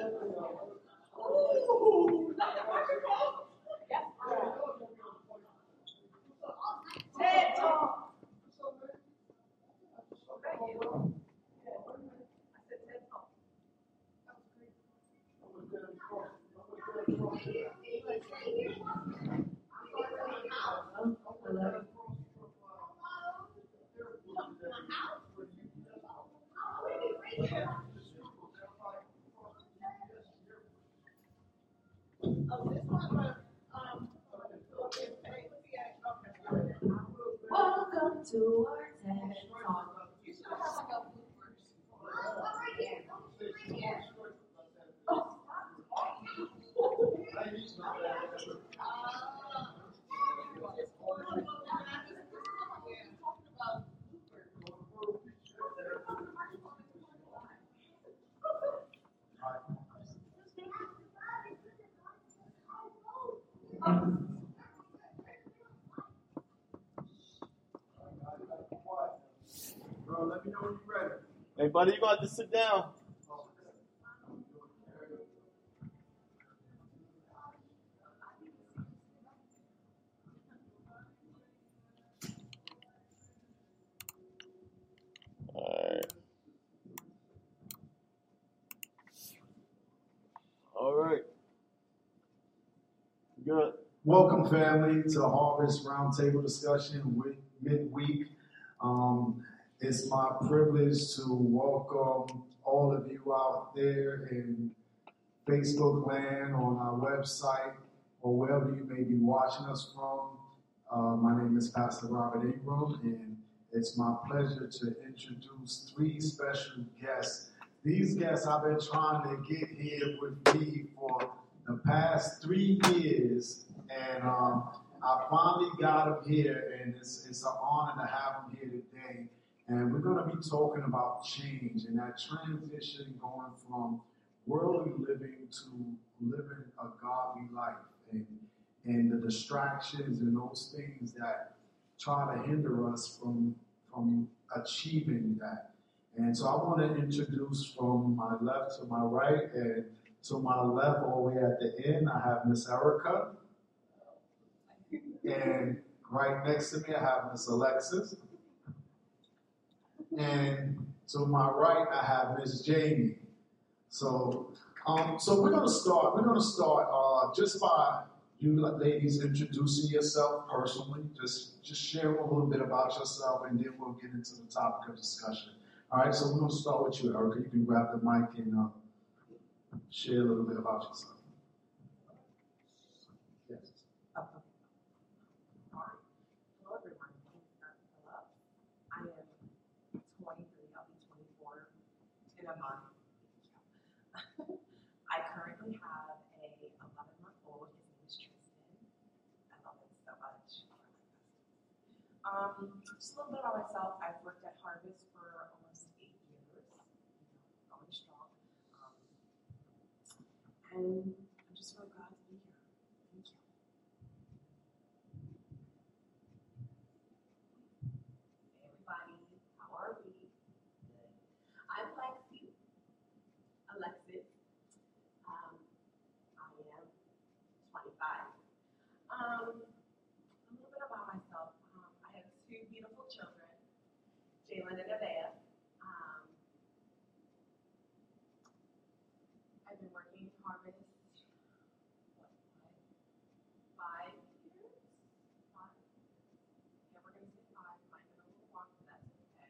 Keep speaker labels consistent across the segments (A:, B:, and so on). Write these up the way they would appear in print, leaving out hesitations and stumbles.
A: Welcome to our TED Talk. You should have like a
B: Bro, let me know when you're ready.
C: Hey, buddy, you got to sit down. All right. Good.
B: Welcome, family, to Harvest Roundtable Discussion midweek. It's my privilege to welcome all of you out there in Facebook land, on our website, or wherever you may be watching us from. My name is Pastor Robert Ingram, and it's my pleasure to introduce three special guests. These guests I've been trying to get here with me for the past 3 years, and I finally got them here, and it's an honor to have them here today. And we're going to be talking about change and that transition going from worldly living to living a godly life, and the distractions and those things that try to hinder us from achieving that. And so I want to introduce from my left to my right, and to my left all the way at the end, I have Miss Erica. And right next to me, I have Miss Alexis. And to my right, I have Miss Jamie. So we're gonna start just by you ladies introducing yourself personally. Just share a little bit about yourself, and then we'll get into the topic of discussion. All right. So we're gonna start with you, Erica. You can grab the mic and share a little bit about yourself. Yes.
A: Hello, everyone. I am 23. I'll be 24 in a month. I currently have a 11-month-old. His name is Tristan. I love him so much. Just a little bit about myself. I've worked at Harvest for almost 8 years. Going strong. And I'm just so glad to be here. Thank you.
D: Hey everybody, how are we? Good. I'm Alexis. I am 25. A little bit about myself. I have 2 beautiful children, Jalen and Nevaeh. I've been working in Harvest, 5 years? 5? Yeah, we're going to say 5. Might have been a little long, but that's okay.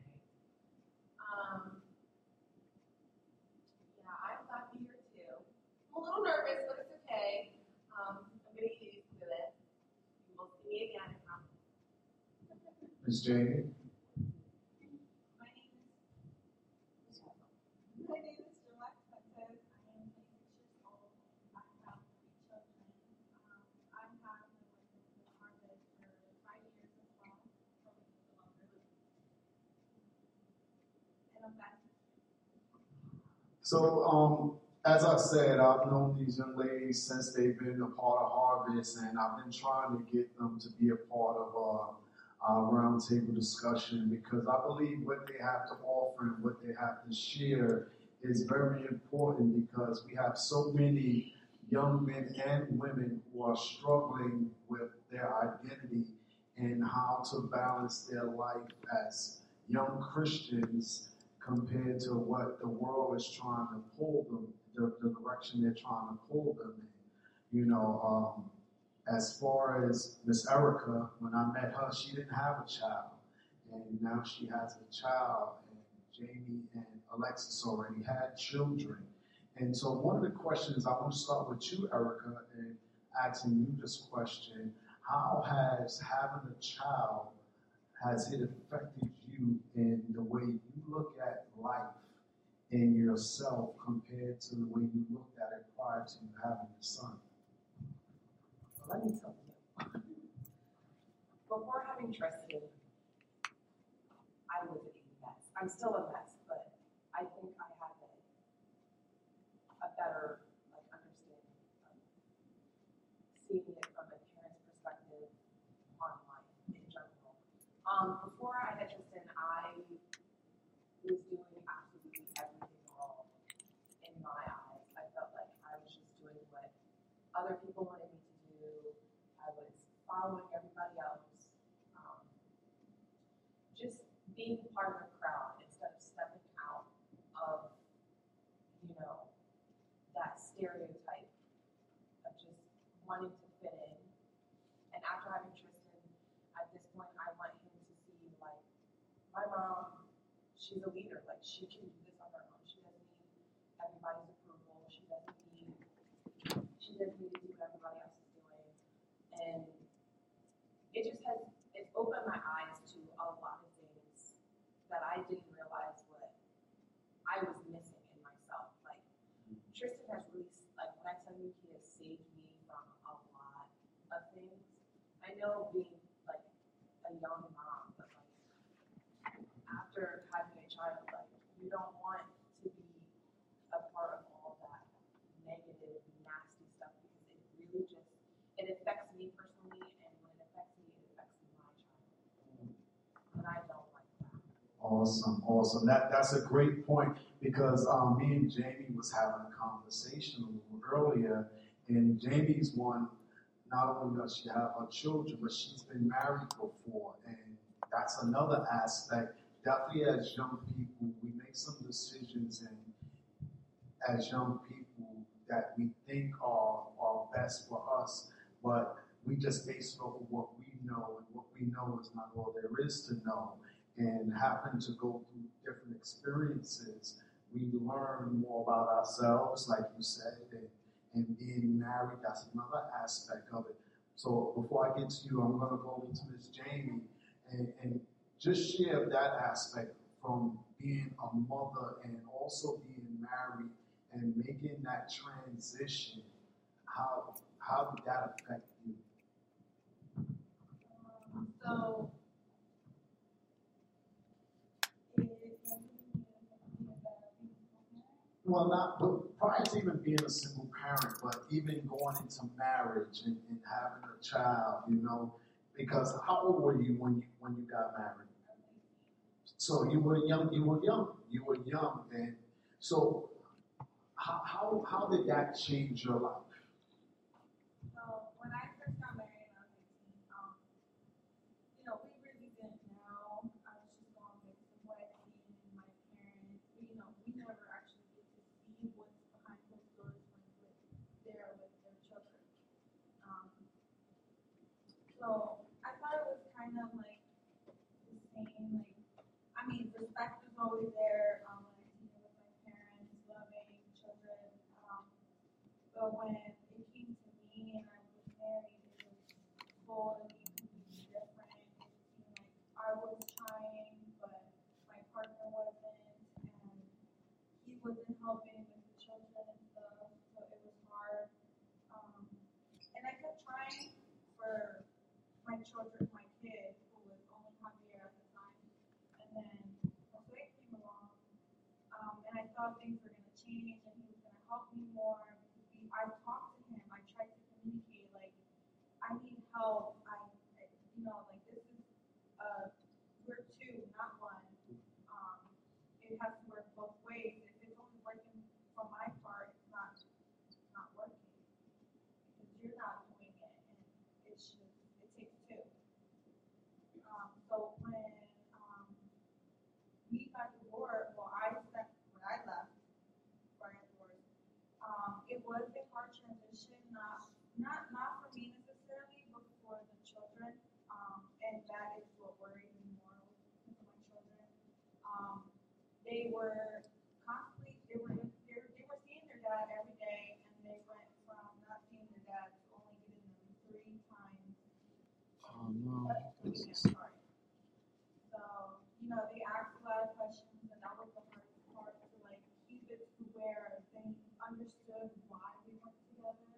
D: Yeah, I'm glad to be here too. I'm a little nervous, but it's okay. I'm going to get used to it. You will see me again.
B: Miss Jamie.
E: My name is Jalek Sanchez. I am 26 years old. I have 3 children. I have been working with Harvest for 5 years as well, probably a little longer. And I'm back.
B: So, as I said, I've known these young ladies since they've been a part of Harvest, and I've been trying to get them to be a part of our roundtable discussion, because I believe what they have to offer and what they have to share is very important because we have so many young men and women who are struggling with their identity and how to balance their life as young Christians compared to what the world is trying to pull them, the direction they're trying to pull them in. As far as Miss Erica, when I met her, she didn't have a child, and now she has a child, and Jamie and Alexis already had children. And so one of the questions, I want to start with you, Erica, and asking you this question: how has having a child, has it affected you in the way you look at life and yourself compared to the way you looked at it prior to you having your son?
A: Let me tell you. Before having Tristan, I was a mess. I'm still a mess, but I think I have a better understanding of seeing it from a parent's perspective on life in general. Before I had Tristan, I was doing absolutely everything wrong in my eyes. I felt like I was just doing what other people wanted me to do. I was following everybody else. Just being part of the crowd instead of stepping out of, that stereotype of just wanting to fit in. And after having Tristan, at this point, I want him to see, my mom, she's a leader. She can do this on her own. She doesn't need everybody's approval. She doesn't need to do what everybody else is doing. And it's opened my eyes to a lot of things that I didn't realize what I was missing in myself. Tristan has really, when I tell you he has saved me from a lot of things. I know being a young mom, but after having a child, you don't want to be a part of all that negative, nasty stuff because it really it affects me personally, and when it affects me, it affects my child. And I don't like that.
B: Awesome. That's a great point because me and Jamie was having a conversation a little earlier, and Jamie's one, not only does she have her children, but she's been married before, and that's another aspect. Definitely as young people, we make some decisions, and as young people that we think are best for us, but we just base it off of what we know, and what we know is not all there is to know. And happen to go through different experiences, we learn more about ourselves, like you said, and being married, that's another aspect of it. So before I get to you, I'm going to go into Miss Jamie and just share that aspect from being a mother and also being married and making that transition. How did that affect you?
E: So
B: Well, not but prior to even being a single parent, but even going into marriage and having a child, because how old were you when you got married? So you were young, and so how did that change your life?
E: So when I first got married, I was 18. We really didn't know. I was just going with what I seen in my parents. We never actually get to see what's behind closed doors when we're there with their children. So I thought it was kind of the same. Respect was always there when I seen it with my parents, loving children. But when it came to me and I was married, it was totally completely different. It seemed like I was trying, but my partner wasn't, and he wasn't helping with the children and stuff, so it was hard. And I kept trying for my children, my kid, who was only Javier at the time, and then Jose came along, and I thought things were going to change and he was going to help me more. I talked to him. I tried to communicate, I need help. This is, we're two, not one. It has to work both ways. If it's only working was a hard transition, not for me necessarily, but for the children. And that is what worried me more with my children. They were constantly they were seeing their dad every day, and they went from not seeing their dad to only getting them 3 times.
C: Oh no.
E: Sorry. So, they asked a lot of questions, and that was the hardest part to like keep it to where they understood why we weren't together.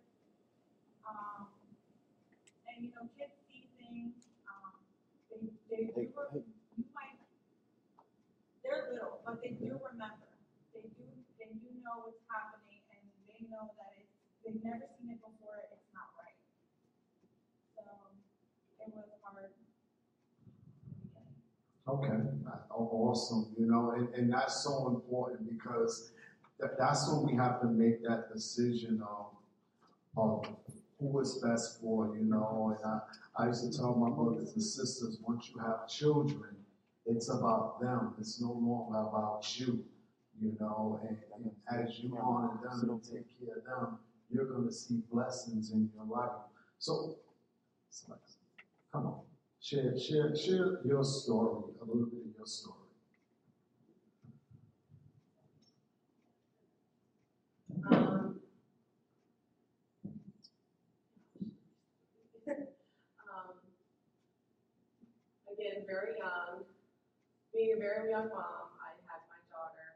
E: And kids see things. They do. You might. They're little, but they do remember. They do know what's happening, and they know that they've never seen it before. It's not right. So it was hard.
B: Okay, awesome. And that's so important because that's when we have to make that decision of who is best for. And I used to tell my brothers and sisters, once you have children, it's about them. It's no longer about you. And as you honor them and take care of them, you're going to see blessings in your life. So, come on. Share your story, a little bit of your story.
D: Again, very young. Being a very young mom, I had my daughter.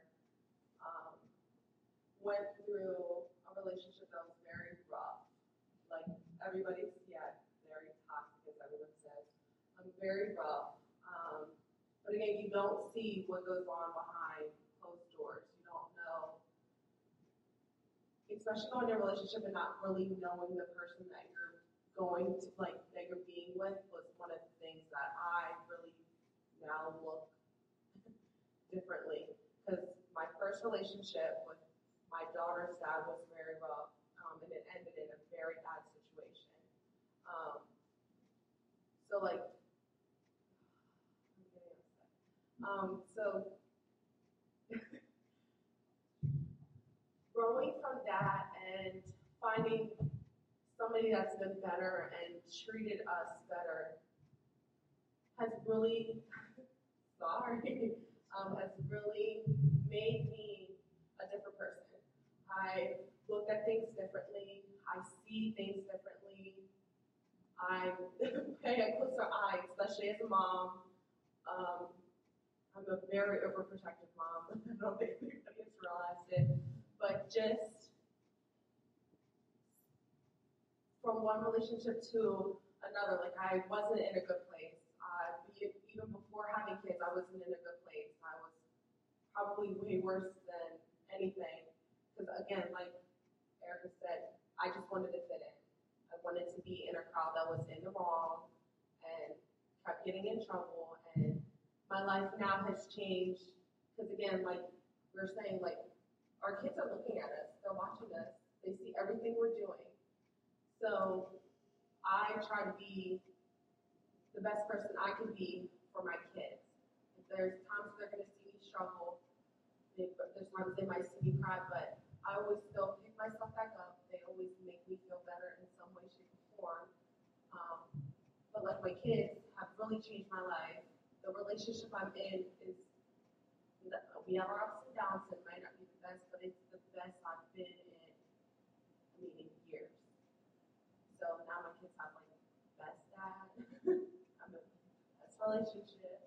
D: Went through a relationship that was very rough. Like everybody's, very toxic, as everyone says. Very rough. But again, you don't see what goes on behind closed doors. You don't know, especially going in a relationship and not really knowing the person that you're going to, that you're being with was one of the things that I really now look differently. Because my first relationship with my daughter's dad was very rough, and it ended in a very bad situation. So growing from that and finding somebody that's been better and treated us better has really, has really made me a different person. I look at things differently. I see things differently. I pay a closer eye, especially as a mom. I'm a very overprotective mom. I don't think anybody has realized it. But just from one relationship to another, I wasn't in a good place. Even before having kids, I wasn't in a good place. I was probably way worse than anything. Because again, like Erica said, I just wanted to fit in. I wanted to be in a crowd that was in the wrong and kept getting in trouble. And my life now has changed. Because again, like we were saying, our kids are looking at us. They're watching us. They see everything we're doing. So I try to be the best person I can be for my kids. If there's times they're going to see me struggle, there's times they might see me cry, but I always still pick myself back up. They always make me feel better in some way, shape, or form. But my kids have really changed my life. The relationship I'm in is, we have our ups and downs. It might not be the best, but it's the best I've been in years. So now my kids have best dad. I'm in best relationship.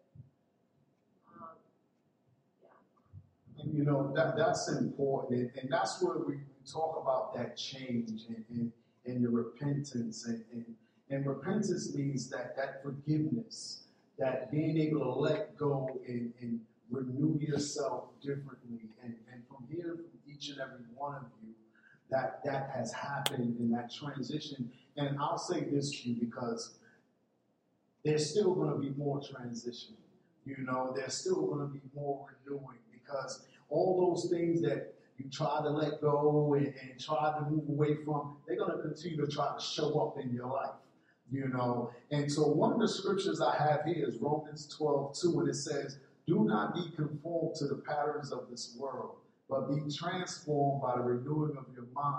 B: And that's important, and that's where we talk about that change and the repentance, and repentance means that forgiveness, that being able to let go and renew yourself differently, and from hearing from each and every one of you that has happened in that transition. And I'll say this to you because there's still going to be more transition. There's still going to be more renewing because all those things that you try to let go and try to move away from, they're going to continue to try to show up in your life. And so one of the scriptures I have here is Romans 12:2, and it says, "Do not be conformed to the patterns of this world, but be transformed by the renewing of your mind,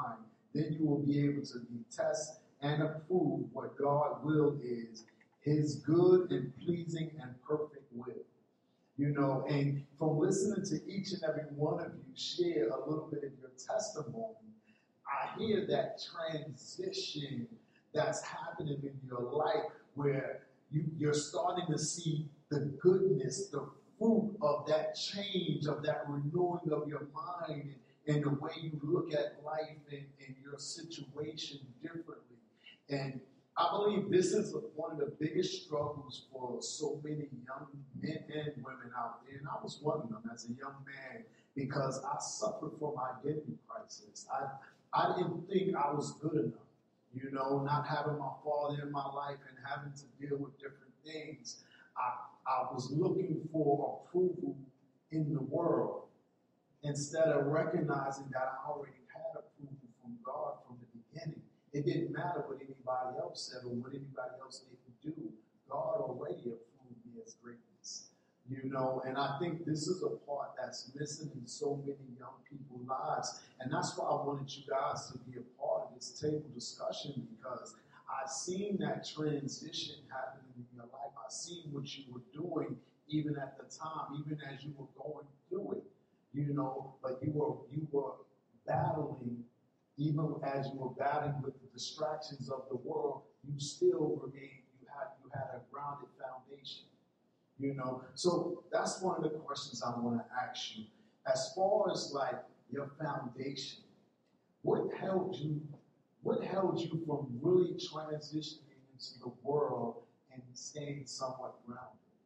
B: then you will be able to detest and approve what God's will is, his good and pleasing and perfect will. You know, and from listening to each and every one of you share a little bit of your testimony, I hear that transition that's happening in your life where you're starting to see the goodness, the fruit of that change, of that renewing of your mind and the way you look at life and your situation differently. And I believe this is one of the biggest struggles for so many young men and women out there. And I was one of them as a young man because I suffered from identity crisis. I didn't think I was good enough, you know, not having my father in my life and having to deal with different things. I was looking for approval in the world instead of recognizing that I already had approval from God from the beginning. It didn't matter what anybody else said or what anybody else didn't do. God already approved me as greatness. You know, and I think this is a part that's missing in so many young people's lives. And that's why I wanted you guys to be a part of this table discussion, because I've seen that transition happening in your life. I've seen what you were doing even at the time, even as you were going through it. You know, but you were battling. Even as you were battling with the distractions of the world, you still remained, you had a grounded foundation. You know, so that's one of the questions I want to ask you. As far as like your foundation, what held you from really transitioning into the world and staying somewhat grounded?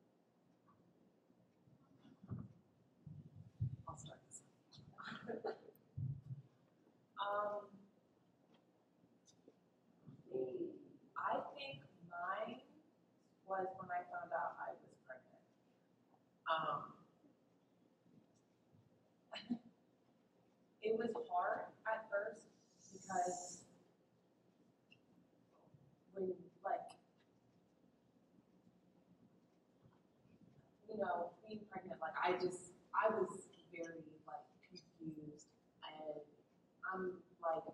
A: I'll start this. I think mine was when I found out I was pregnant. It was hard at first because when, like, you know, being pregnant, like, I was very, like, confused, and I'm, like,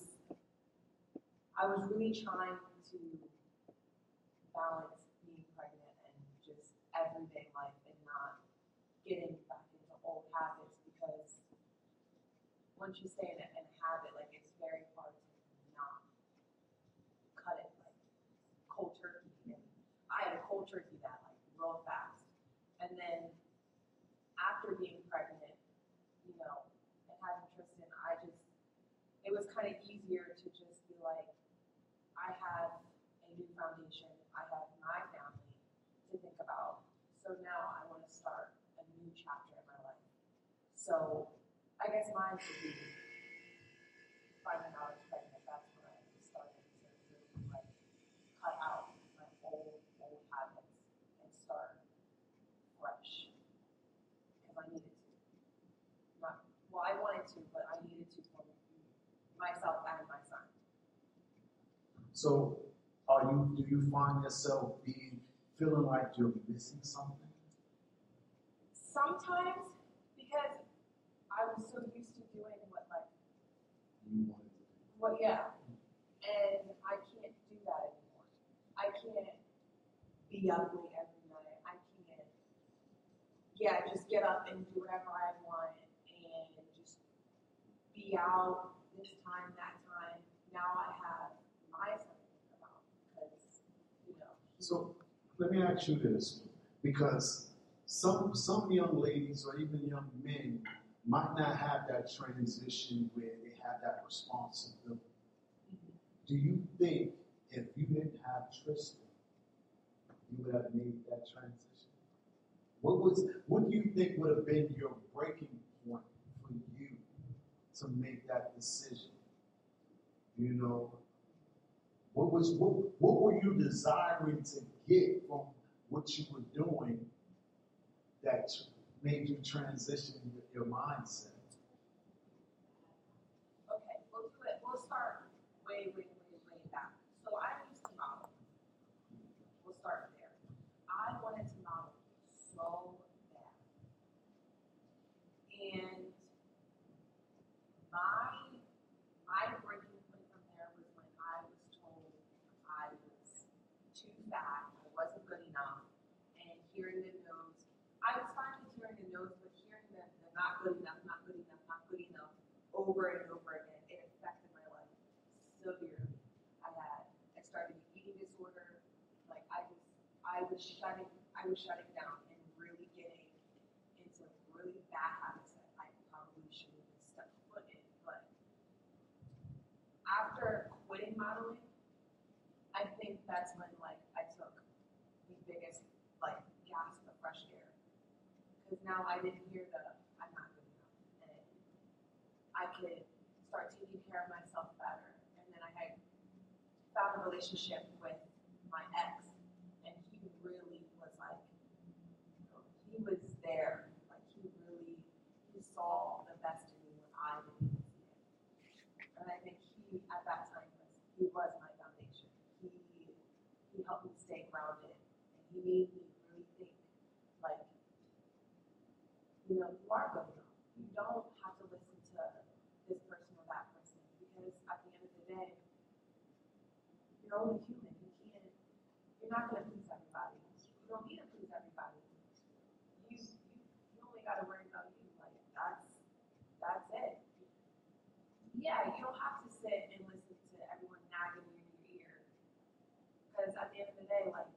A: I was really trying to balance being pregnant and just everyday life and not getting back into old habits, because once you stay in a habit, like, it's very hard to not cut it, like, cold turkey. And I had a cold turkey that, like, real fast. And then after being pregnant, you know, and having Tristan, it was kind of easier to just be like, I have a new foundation. I have my family to think about. So now I want to start a new chapter in my life. So I guess mine would be finding out I was pregnant. That's when I started to really, like, cut out my old habits and start fresh. Because I needed to. I wanted to, but I needed to for myself and my son.
B: So, do you find yourself feeling like you're missing something?
A: Sometimes, because I was so used to doing what, like,
B: You wanted to do.
A: well, yeah, and I can't do that anymore. I can't be ugly every night. I can't, just get up and do whatever I want and just be out this time, that time. Now I have myself to think about, because, you know.
B: So let me ask you this, because some young ladies or even young men might not have that transition where they have that responsibility. Do you think if you didn't have Tristan, you would have made that transition? What do you think would have been your breaking point for you to make that decision? You know, what were you desiring to get from what you were doing that made you transition your mindset?
A: Okay, we'll start way back. So I used to model. We'll start there. I wanted to model so bad. And my breaking sad, I wasn't good enough, and hearing the no's, I was fine with hearing the no's, but hearing the not good enough, not good enough, not good enough over and over again, it affected my life severely. I started an eating disorder, like I was shutting down and really getting into really bad habits that I probably shouldn't have stepped foot in. But after quitting modeling, I think that's when like I took the biggest like gasp of fresh air. Because now I didn't hear the I'm not good enough. And I could start taking care of myself better. And then I had found a relationship with my ex, and he really was like, he was there. Like he saw the best in me when I didn't even see it. And I think he, at that time, was my foundation. He helped me stay grounded, and he made me really think, like, you are good enough. You don't have to listen to this person or that person, because at the end of the day, you're only human. You're not going to please everybody. You don't need to please everybody. You only got to worry about you. Like, that's it. Yeah, you don't have to sit and listen to everyone nagging you in your ear. Because at the end of the day, like,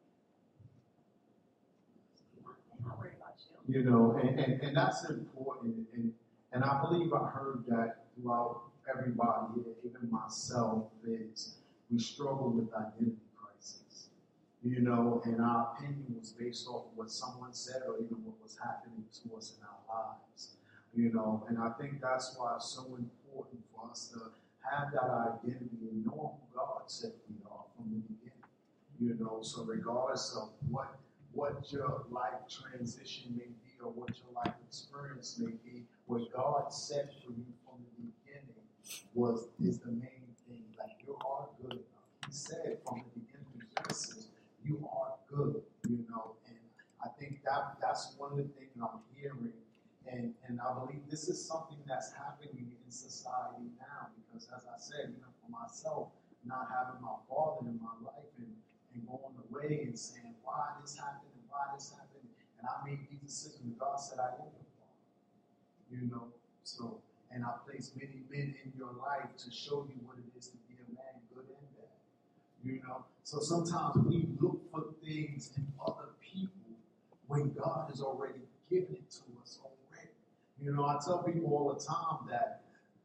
A: they're not worried about you.
B: You know, and that's important. And I believe I heard that throughout everybody, even myself, is we struggle with identity crisis. You know, and our opinion was based off of what someone said or even what was happening to us in our lives. You know, and I think that's why it's so important for us to have that identity and know who God said we are from the beginning. You know, so regardless of what your life transition may be or what your life experience may be, what God said for you from the beginning is the main thing. Like, you are good enough. He said from the beginning of Genesis, you are good, you know, and I think that's one of the things I'm hearing, and I believe this is something that's happening in society now, because as I said, even for myself, not having my father in my life and going away and saying, why this happened, and I made these decisions, and God said, I am your father, you know, so, and I placed many men in your life to show you what it is to be a man, good and bad. You know, so sometimes we look for things in other people when God has already given it to us already. You know, I tell people all the time that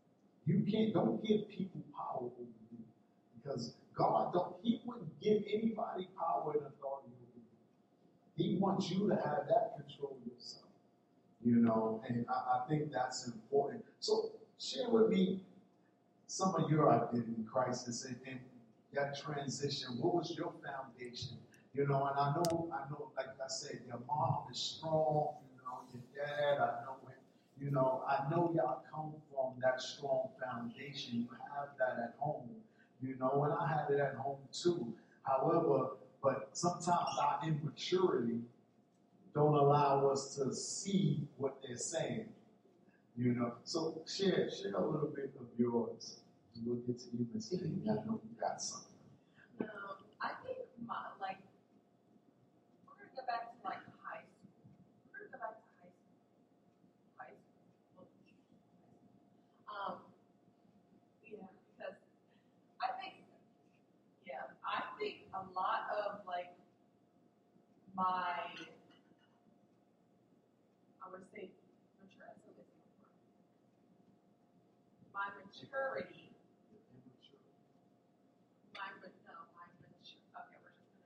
B: don't give people power over you, because He wouldn't give anybody power and authority over you. He wants you to have that control yourself. You know, and I think that's important. So share with me some of your identity crisis and that transition. What was your foundation? You know, and I know, like I said, your mom is strong, you know, your dad, I know it, you know, I know y'all come from that strong foundation. You have that at home, you know, and I had it at home too. However, but sometimes our immaturity don't allow us to see what they're saying, you know. So share a little bit of yours. We'll get to you, Miss King. I know you got something.
D: I think we're gonna go back to like high school. We're gonna go back to high school. Yeah, because I think a lot of like my, I would say my maturity. Okay, we're just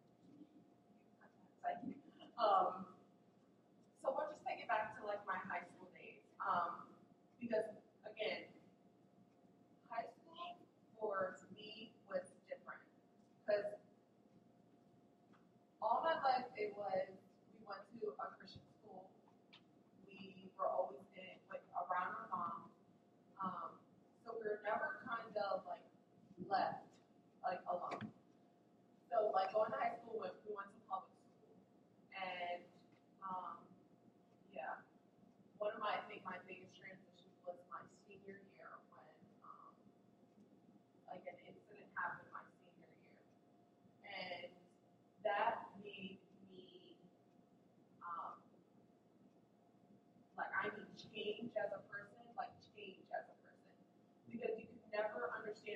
D: gonna. So we'll just take it back to like my high school days. Because again, high school for me was different. Because all my life we went to a Christian school. We were always around our mom. So we were never kind of like left like alone. So like going to high school, we went to public school, and one of I think my biggest transitions was my senior year when like an incident happened my senior year, and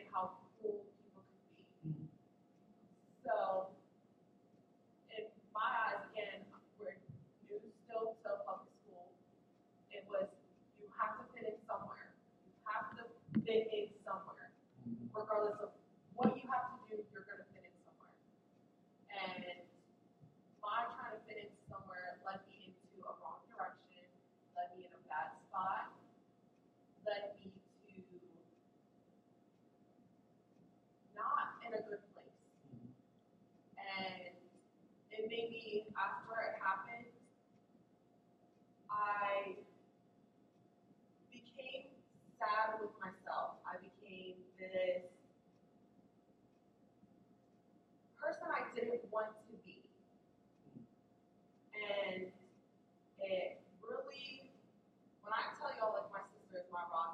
D: how cool people could be. So, in my eyes, again, we're new still to public school. It was, you have to fit in somewhere. You have to fit in somewhere. Regardless of what you have to do, you're going to fit in somewhere. And my trying to fit in somewhere led me into a wrong direction, led me in a bad spot, led me to not in a good place. And it made me, after it happened, I became sad with myself. I became this person I didn't want to be. And it really, when I tell y'all, like, my sister is my rock,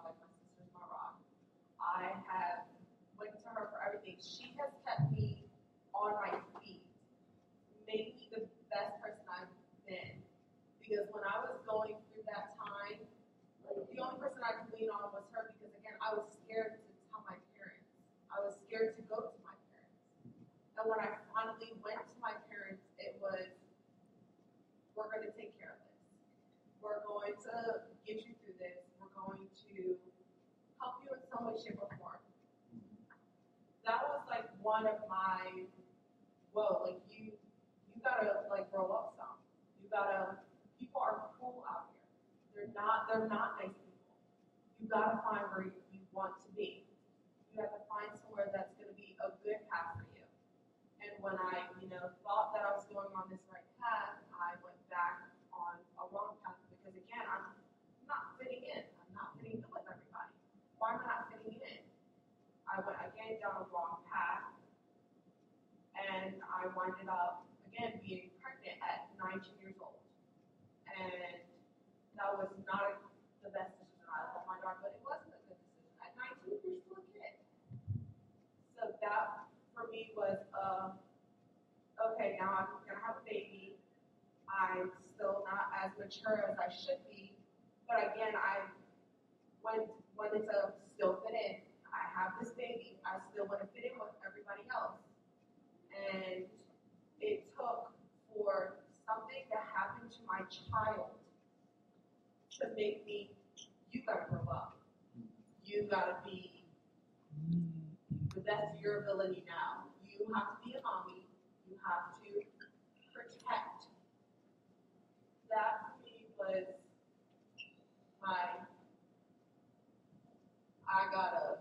D: I have went to her for everything. She has kept me on my feet, made me the best person I've been. Because when I was going through that time, the only person I could lean on was her, because again, I was scared to tell my parents. I was scared to go to my parents. And when I finally went to my parents, it was, we're going to take care of this. We're going to get you through this. We're going to help you in some way, shape, or form. That was like one of my, whoa, like you gotta like grow up some. You gotta, people are cool out here. They're not nice people. You gotta find where you want to be. You have to find somewhere that's gonna be a good path for you. And when I, thought that I was going on this right path, I went back on a wrong path because again, I'm not fitting in. I'm not fitting in with everybody. Why am I not fitting in? I went again down a wrong path, and I winded up again being pregnant at 19 years old. And that was not the best decision I love my daughter, but it wasn't a good decision. At 19, you're still a kid. So that for me was okay, now I'm gonna have a baby. I'm still not as mature as I should be, but again, I wanted to still fit in. I have this baby. I still want to fit in with everybody else. And it took for something to happen to my child to make me, you gotta grow up. You gotta be the best of your ability now. You have to be a mommy. You have to protect. That for me was I gotta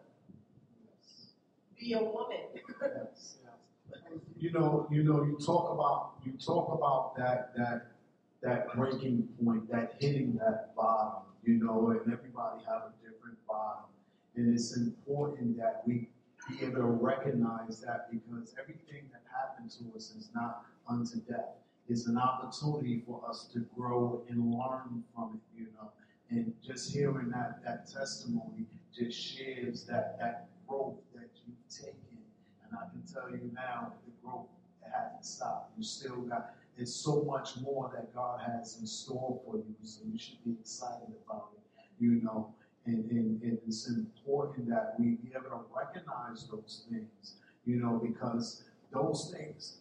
D: be a woman.
B: Yes, yes. You talk about that breaking point, that hitting that bottom, and everybody have a different bottom. And it's important that we be able to recognize that, because everything that happened to us is not unto death. It's an opportunity for us to grow and learn from it, And just hearing that testimony just shares that growth that you've taken. And I can tell you now, the growth hasn't stopped. You still got, there's so much more that God has in store for you. So you should be excited about it, And it's important that we be able to recognize those things, because those things,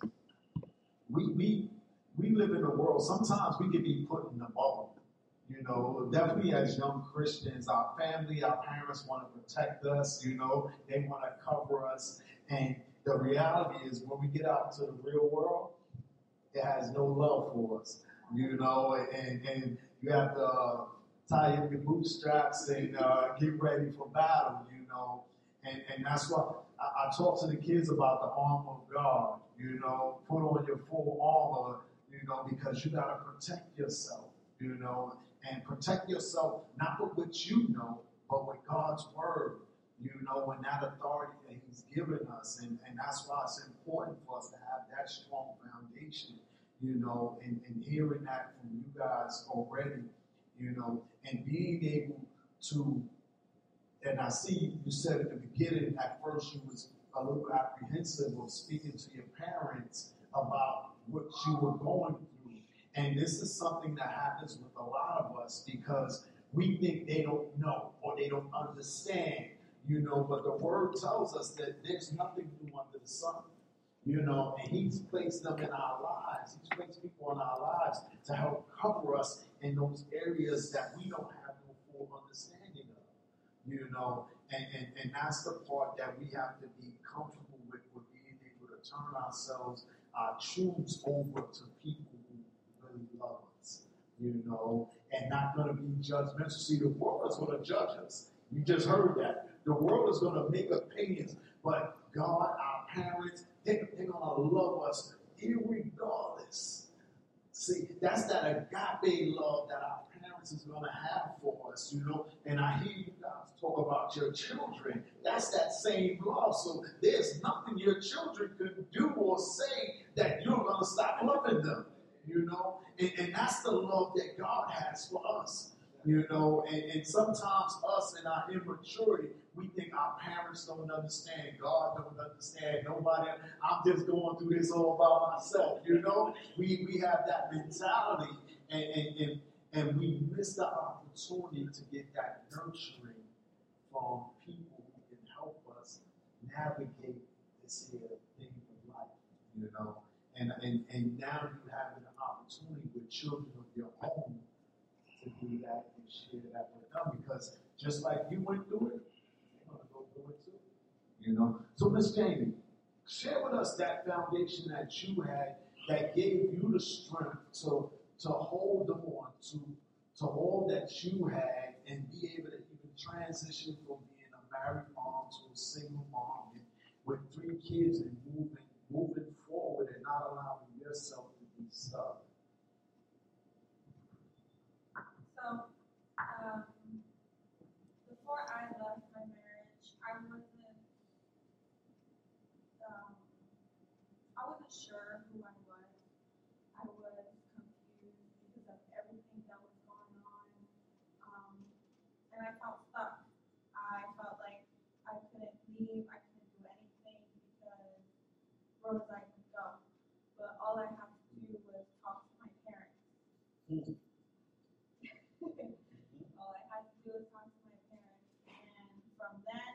B: we live in a world, sometimes we can be put in a bubble. Definitely as young Christians, our family, our parents want to protect us, they want to cover us. And the reality is when we get out to the real world, it has no love for us, and you have to tie up your bootstraps and get ready for battle, And that's why I talk to the kids about the armor of God, put on your full armor, because you got to protect yourself, and protect yourself not with what you know, but with God's word, and that authority that He's given us. And that's why it's important for us to have that strong foundation, and hearing that from you guys already, and being able to, and I see you said at the beginning, at first you was a little apprehensive of speaking to your parents about what you were going through. And this is something that happens with a lot of us because we think they don't know or they don't understand, But the word tells us that there's nothing new under the sun. And he's placed them in our lives. He's placed people in our lives to help cover us in those areas that we don't have no full understanding of. And that's the part that we have to be comfortable with being able to turn ourselves, our truths over to people who really love us, and not going to be judgmental. See, the world is going to judge us. You just heard that. The world is going to make opinions, but God, our parents, they're going to love us irregardless. See, that's that agape love that our parents is going to have for us, And I hear you guys talk about your children. That's that same love. So there's nothing your children could do or say that you're going to stop loving them, And that's the love that God has for us. And sometimes us in our immaturity, we think our parents don't understand, God don't understand, nobody, I'm just going through this all by myself, We have that mentality, and we miss the opportunity to get that nurturing from people who can help us navigate this here thing of life, And now you have an opportunity with children of your own to do that and share that with them, because just like you went through it, they're going to go through it too. So Miss Jamie, share with us that foundation that you had that gave you the strength to hold on to all that you had and be able to even transition from being a married mom to a single mom and with 3 kids and moving forward and not allowing yourself to be stuck.
E: So, before I left my marriage, I wasn't sure who I was. I was confused because of everything that was going on, and I felt stuck. I felt like I couldn't leave, I couldn't do anything because where was I going to go? But all I had to do was talk to my parents. All I had to do was talk to my parents, and from then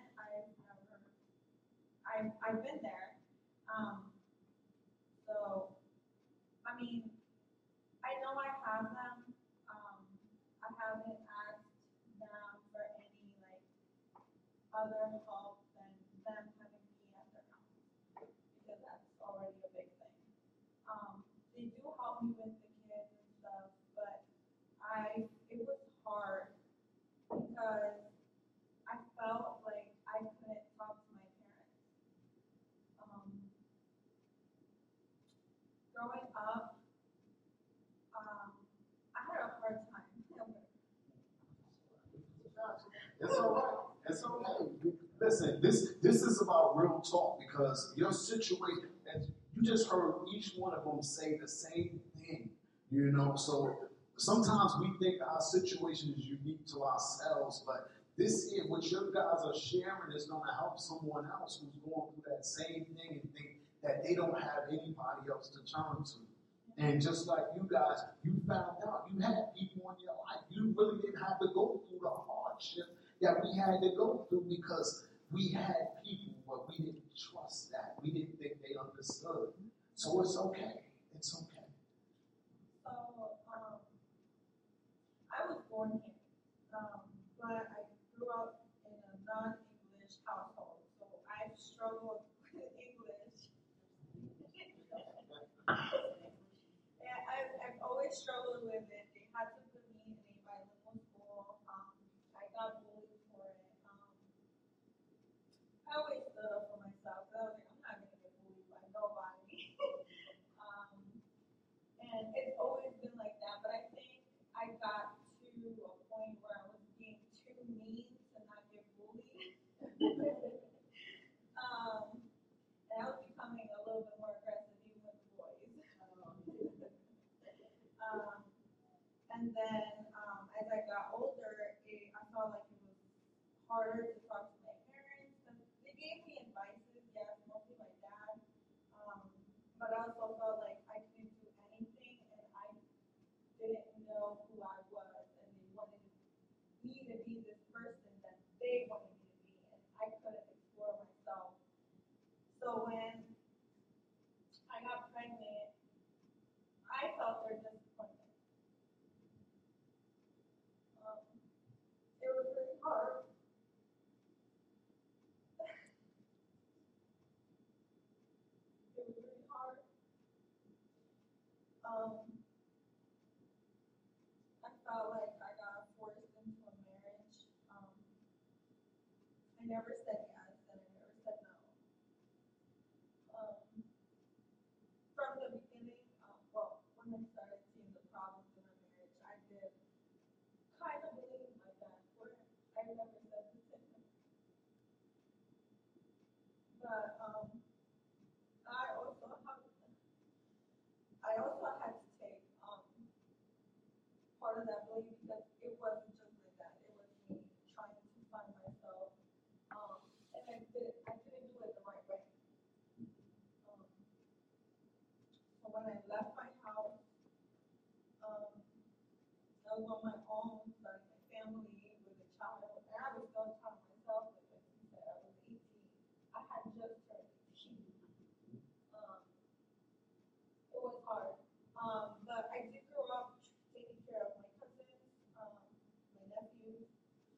E: I've been there. So I mean, I know I have them. I haven't asked them for any other help than them having me at their house, because that's already a big thing. They do help me with the kids and stuff, but it was hard because I felt like I couldn't talk to my parents. Growing up, I had a hard time.
B: It's all right. It's okay. Listen, this is about real talk, because your situation, and you just heard each one of them say the same thing, So sometimes we think our situation is unique to ourselves, but this is what you guys are sharing is going to help someone else who's going through that same thing and think that they don't have anybody else to turn to. And just like you guys, you found out you had people in your life. You really didn't have to go through the hardship that we had to go through, because we had people, but we didn't trust that. We didn't think they understood. So it's okay. It's okay.
E: So, I was born here, but I grew up in a non-English household, so I've struggled with English. And I've always struggled with it. They had to put me in a bilingual school. I got bullied for it. I always stood up for myself. I was like, I'm not going to get bullied by nobody. And it's always been like that. But I think I got to a point where I was being too mean to not get bullied. And I was becoming a little bit more aggressive even with the boys. And then as I got older, I felt like it was harder to talk to my parents. They gave me advices, yes, mostly my dad. But I also felt like I couldn't do anything, and I didn't know who I was, and they wanted me to be this person that they wanted me to be, and I never said yes and I never said no. From the beginning, well, when I started seeing the problems in my marriage, I did kind of believe my dad, where I never said this to him. But I also had to take part of that belief because it wasn't just my dad, it was me trying to find myself. And I didn't do it the right way. So when I left my house, I was on my own, starting my family with a child, and I was still trying myself, like you said, I was 18. I had just turned 18. It was hard. But I did grow up taking care of my cousins, my nephews,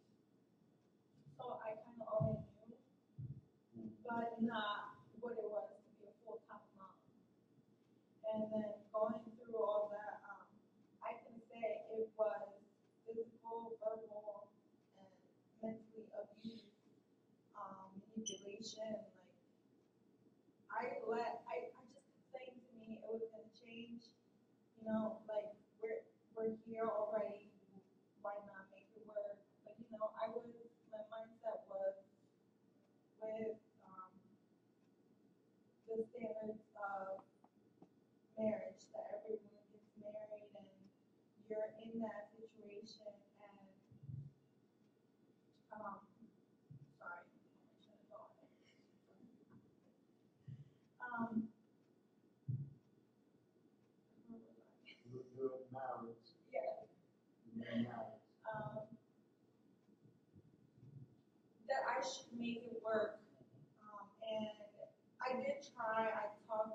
E: so I kind of already knew, but not what it was to be a full-time mom. And then going through all that, I can say it was physical, verbal, and mentally abuse, manipulation. Like I just kept saying to me it was gonna change. You know, like we're here already. Why not make it work? But you know, my mindset was with the standards of marriage, that everyone gets married and you're in that situation and sorry, I should have gone. Where was I?
B: You're in marriage.
E: Yeah.
B: You're in marriage.
E: That I should make it work. And I did try. I talked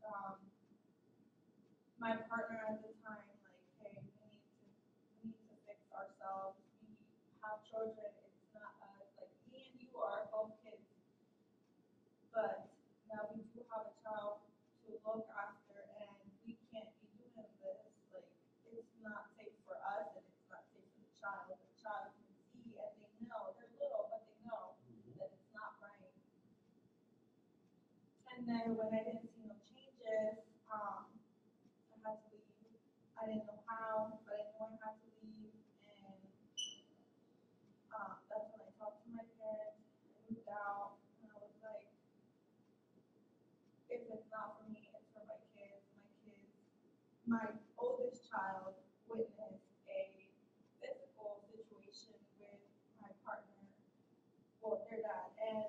E: my partner at the time, like, hey, we need to fix ourselves. We have children. It's not us. Like me and you are both kids, but now we do have a child to look after, and we can't be doing this. Like it's not safe for us, and it's not safe for the child. The child can see, and they know they're little, but they know that it's not right. And then when I didn't see no changes, I had to leave. I didn't know how, but I knew I had to leave. And that's when I talked to my parents. I moved out, and I was like, if it's not for me, it's for my kids. My oldest child witnessed a physical situation with my partner, well, their dad. And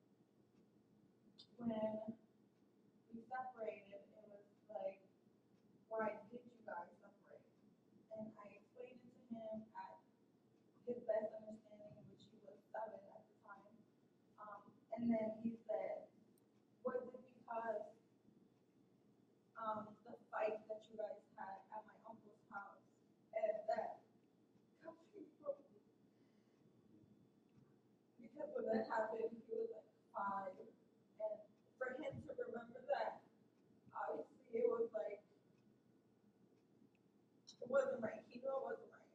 E: when we separated, it was like, why did you guys separate? And I explained it to him at his best understanding, which he was 7 at the time. And then he said, was it because the fight that you guys had at my uncle's house and that coming from because when that happened, he was like 5, and for him to remember that, obviously it was like it wasn't right. He knew it wasn't right.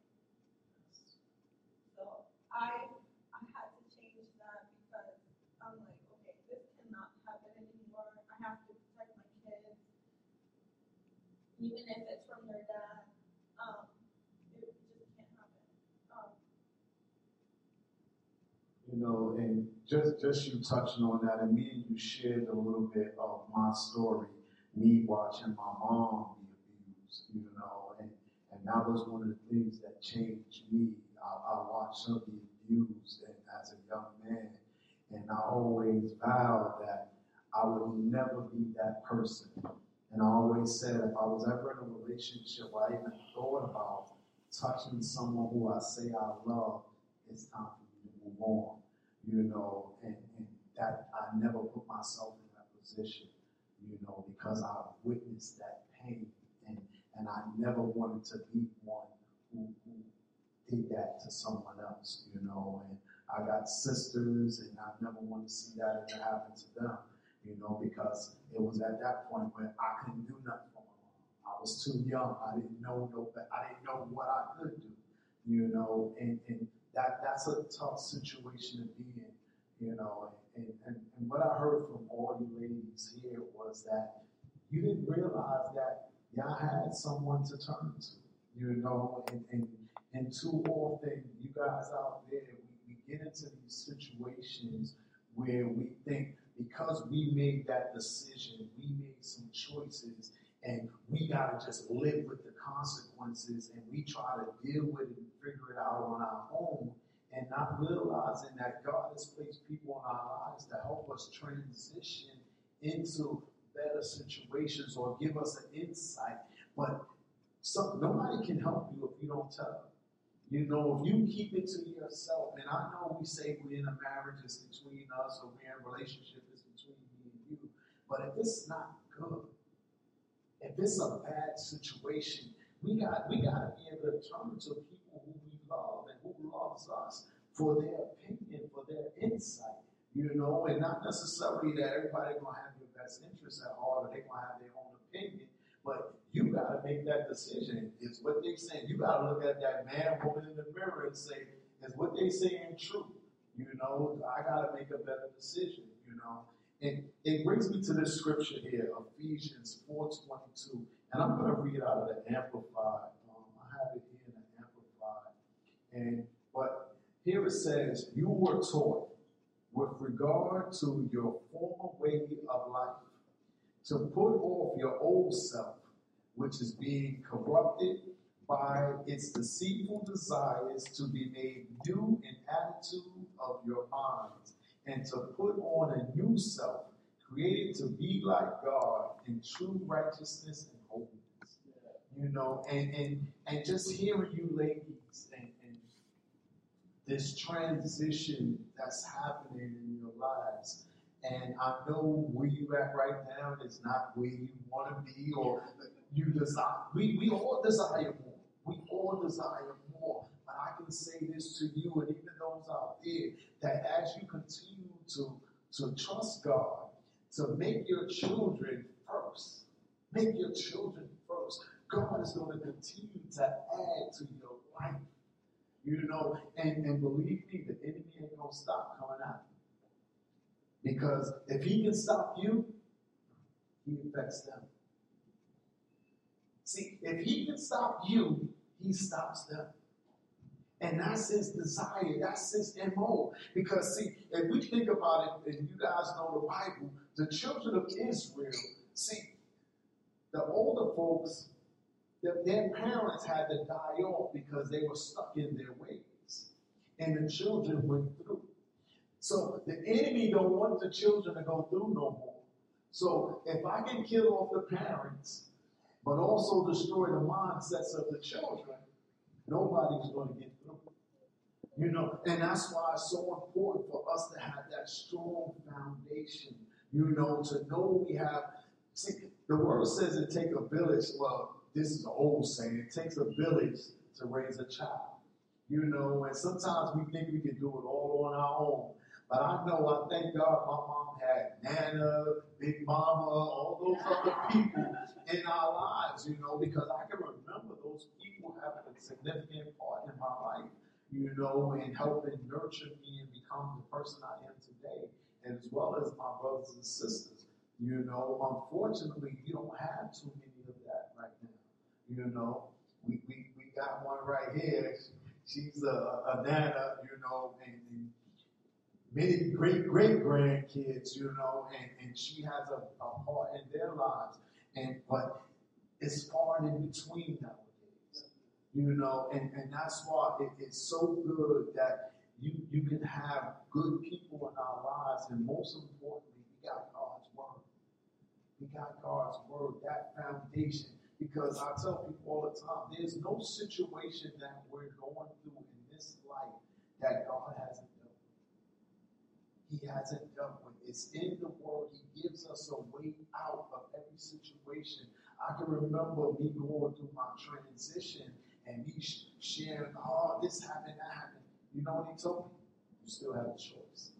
E: So I had to change that because I'm like, okay, this cannot happen anymore. I have to protect my kids, even if it's from their dad. It just can't happen.
B: You know, and just you touching on that, and me and you shared a little bit of my story, me watching my mom be abused, you know, and that was one of the things that changed me. I watched her be abused and as a young man, and I always vowed that I would never be that person. And I always said if I was ever in a relationship where I even thought about touching someone who I say I love, it's time for me to move on. You know, and that I never put myself in that position, you know, because I witnessed that pain, and I never wanted to be one who did that to someone else, you know, and I got sisters, and I never want to see that ever happen to them, you know, because it was at that point where I couldn't do nothing for my mom. I was too young. I didn't know I didn't know what I could do, you know, and that's a tough situation to be in, you know, and what I heard from all you ladies here was that you didn't realize that y'all had someone to turn to, you know, and too often you guys out there, we get into these situations where we think because we made that decision, we made some choices, and we got to just live with the consequences, and we try to deal with it and figure it out on our own, and not realizing that God has placed people in our lives to help us transition into better situations or give us an insight. But nobody can help you if you don't tell. You know, if you keep it to yourself, and I know we say we're in a marriage, it's between us, or we're in a relationship, it's between me and you, but if it's not good, if it's a bad situation, we got to be able to turn to people who we love and who loves us for their opinion, for their insight, you know, and not necessarily that everybody going to have your best interests at heart or they're going to have their own opinion, but you got to make that decision. Is what they saying. You got to look at that man, woman in the mirror and say, is what they saying true? You know, I got to make a better decision, you know. And it brings me to this scripture here, Ephesians 4:22. And I'm going to read out of the Amplified. I have it here in the Amplified. But here it says, you were taught with regard to your former way of life to put off your old self, which is being corrupted by its deceitful desires, to be made new in attitude of your minds, and to put on a new self, created to be like God in true righteousness and holiness. You know, and just hearing you ladies and this transition that's happening in your lives. And I know where you at right now is not where you want to be or you desire. We all desire more. We all desire more. But I can say this to you and even those out there, that as you continue to trust God, to make your children first, make your children first, God is going to continue to add to your life. You know, and believe me, the enemy ain't going to stop coming out. Because if he can stop you, he affects them. See, if he can stop you, he stops them. And that's his desire. That's his MO. Because, see, if we think about it, and you guys know the Bible, the children of Israel, see, the older folks, their parents had to die off because they were stuck in their ways. And the children went through. So the enemy don't want the children to go through no more. So if I can kill off the parents, but also destroy the mindsets of the children, nobody's going to get through. You know, and that's why it's so important for us to have that strong foundation, you know, to know we have. See, the word says it takes a village. Well, this is an old saying. It takes a village to raise a child. You know, and sometimes we think we can do it all on our own. But I know, I thank God my mom had Nana, Big Mama, all those other people in our lives, you know, because I can remember those people having a significant part in my life, you know, and helping nurture me and become the person I am today, and as well as my brothers and sisters. You know, unfortunately, you don't have too many of that right now. You know, we got one right here. She's a Nana, you know, and many great-grandkids, you know, and she has a part in their lives. But it's far in between nowadays, you know, and that's why it's so good that you can have good people in our lives, and most importantly, we got God's word. We got God's word, that foundation. Because I tell people all the time, there's no situation that we're going through in this life that God hasn't dealt with. He hasn't dealt with. It's in the word. He gives us a way out of every situation. I can remember me going through my transition and me sharing, oh, this happened, that happened. You know what he told me? You still have a choice.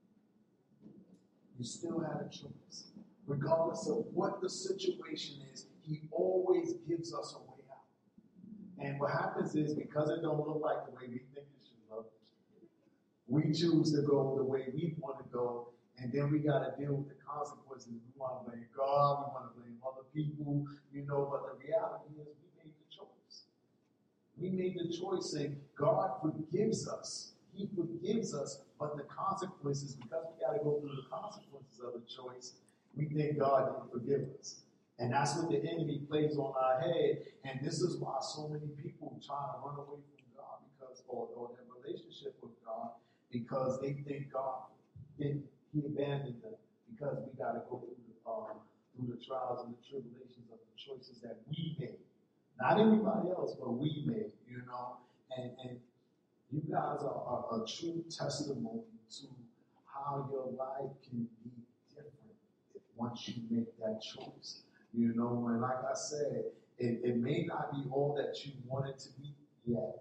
B: You still have a choice. Regardless of what the situation is, he always gives us a way out. And what happens is, because it don't look like the way we think it should look, We choose to go the way we want to go, and then we got to deal with the consequences. We want to blame God, we want to blame other people, but the reality is we made the choice. We made the choice, and God forgives us. He forgives us, but the consequences, because we got to go through the consequences of the choice, we think God didn't forgive us. And that's what the enemy plays on our head. And this is why so many people try to run away from God or their relationship with God, because they think God He abandoned them, because we got to go through the trials and the tribulations of the choices that we made. Not anybody else, but we made, And you guys are a true testimony to how your life can be different once you make that choice. And like I said, it may not be all that you want it to be yet,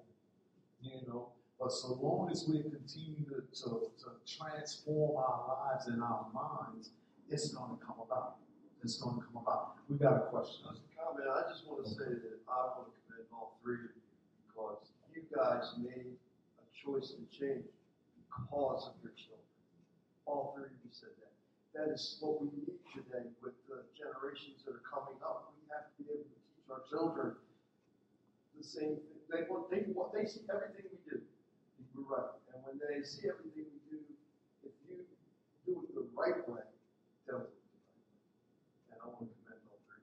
B: but so long as we continue to transform our lives and our minds, it's going to come about. It's going to come about. We got a question.
F: As a comment, I just want to say that I want to commend all three of you, because you guys made a choice to change because of your children. All three of you said that. That is what we need today with the generations that are coming up. We have to be able to teach our children the same thing. They see everything we do. We're right. And when they see everything we do, if you do it the right way, they'll do it the right way. And I want to commend all three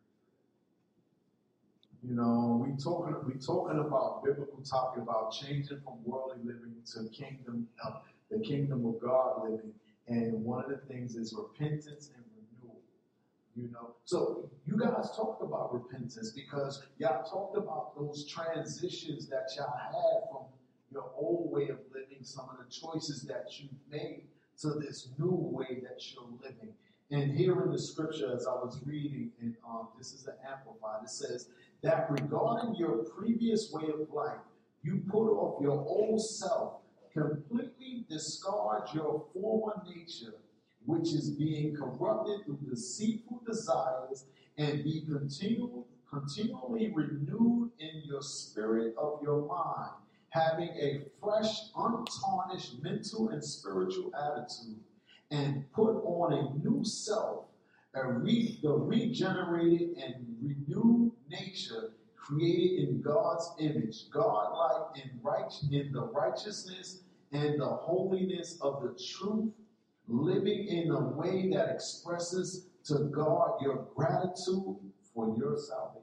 F: of you for that.
B: We talking about biblical topic about changing from worldly living to the kingdom of God living. And one of the things is repentance and renewal. So you guys talked about repentance because y'all talked about those transitions that y'all had from your old way of living, some of the choices that you made to this new way that you're living. And here in the scripture, as I was reading, and this is the Amplified, it says that regarding your previous way of life, you put off your old self, completely discard your former nature, which is being corrupted through deceitful desires, and be continually renewed in your spirit of your mind, having a fresh, untarnished mental and spiritual attitude, and put on a new self, the regenerated and renewed nature created in God's image, God-like in the righteousness and the holiness of the truth, living in a way that expresses to God your gratitude for your salvation.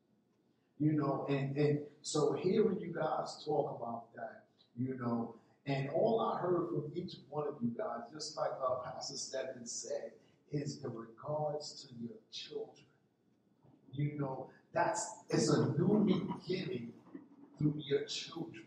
B: And so hearing you guys talk about that, and all I heard from each one of you guys, just like Pastor Stephen said, is in regards to your children. It's a new beginning through your children.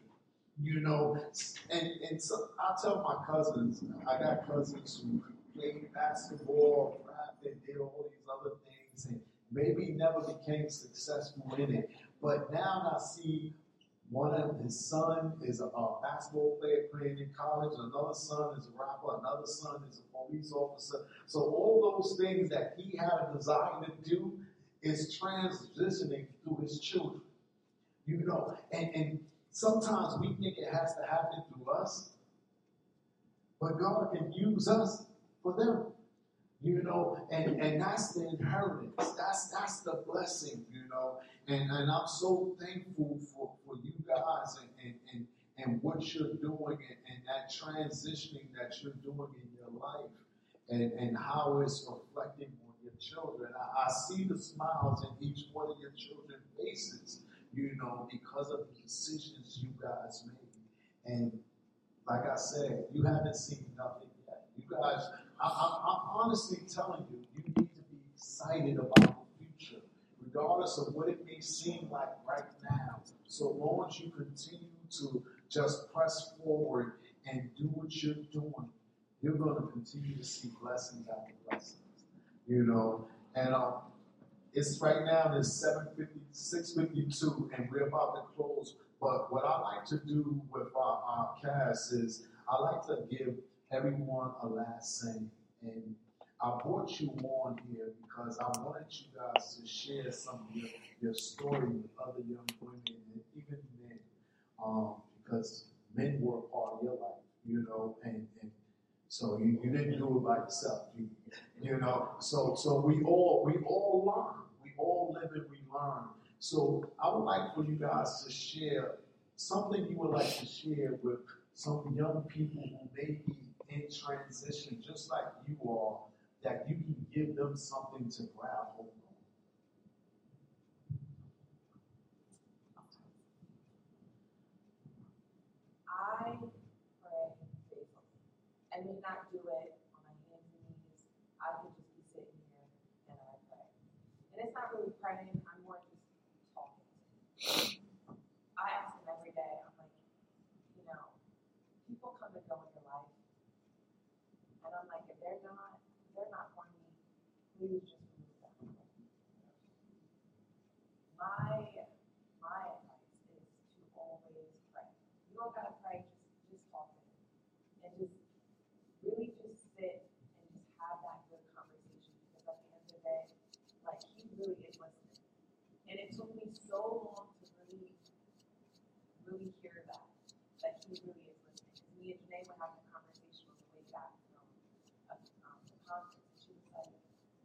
B: And so I tell my cousins, I got cousins who played basketball, rap, and did all these other things, and maybe never became successful in it. But now I see one of his son is a basketball player playing in college, another son is a rapper, another son is a police officer. So all those things that he had a desire to do is transitioning through his children. And sometimes we think it has to happen through us, but God can use us for them. And that's the inheritance. That's the blessing, And I'm so thankful for you guys and what you're doing and that transitioning that you're doing in your life and how it's reflecting on your children. I see the smiles in each one of your children's faces, because of the decisions you guys made. And like I said, you haven't seen nothing yet. You guys, I'm honestly telling you, you need to be excited about the future, regardless of what it may seem like right now. So long as you continue to just press forward and do what you're doing, you're going to continue to see blessings after blessings. And it's right now, it's 6:52, and we're about to close. But what I like to do with our cast is I like to give everyone a last saying. And I brought you on here because I wanted you guys to share some of your story with other young women and even men, because men were a part of your life. and so you didn't do it by yourself, so we all learn, we all live and we learn. So I would like for you guys to share something you would like to share with some young people who may be in transition, just like you are, that you can give them something to grab hold of.
A: I pray faithfully. I may not do it on my hands and knees. I could just be sitting here and I pray. And it's not really praying, I'm more just talking. I ask him every day, I'm like, people come and go in your life. And I'm like, if they're not for me, please just remove them. My advice is to always pray. You don't gotta pray, just talk to him. And just really just sit and just have that good conversation, because at the end of the day, like, he really is listening. And it took me so long to really hear that he really is listening. Because me and Janae were having a conversation on the way back from the conference, and she was like,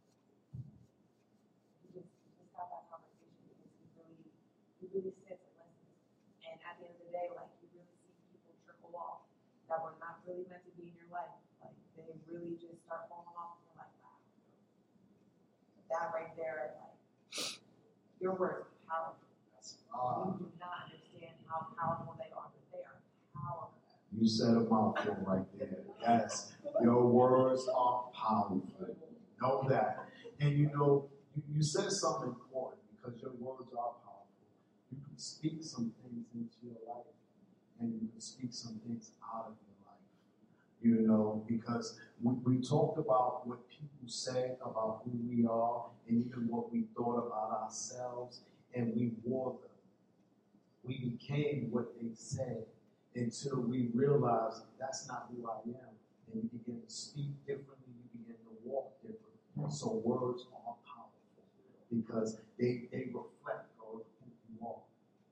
A: you just have that conversation because he really sits and listens. And at the end of the day, like, you really see people trickle off that were not really meant to be in your life. Like, they really just start falling off, and you're like, wow. That right there, like, your words are powerful. You do not understand how powerful they are, but they are powerful.
B: You said a mouthful right there. Yes, your words are powerful. Know that. And you said something important, because your words are powerful. You can speak some things into your life, and you can speak some things out of your life. Because we talked about what people say about who we are, and even what we thought about ourselves, and we wore them. We became what they said until we realized that's not who I am. And you begin to speak differently, you begin to walk differently. So words are powerful because they reflect who you are.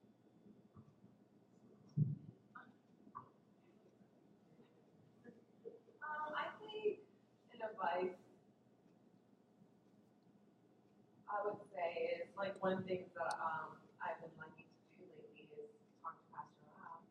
D: I think an advice I would say is, like, one of the things that I've been liking to do lately is talk to Pastor Rob.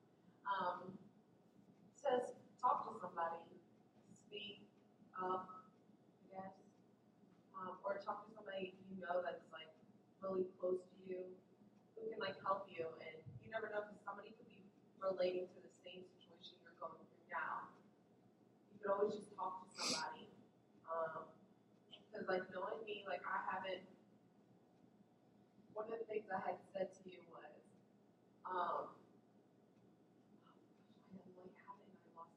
D: Says talk to somebody, speak up, I guess, or talk to somebody you know that's, like, really close to you, who can, like, help you. And you never know, because somebody could be relating to the same situation you're going through now. You could always just talk to somebody. Because, like, knowing me, like, I haven't. One of the things I had said to you was, I lost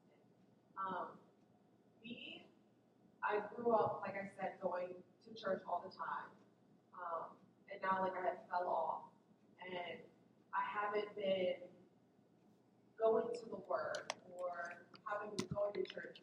D: it. I grew up, like I said, going to church all the time, and now, like, I had fell off, and I haven't been going to the Word or going to church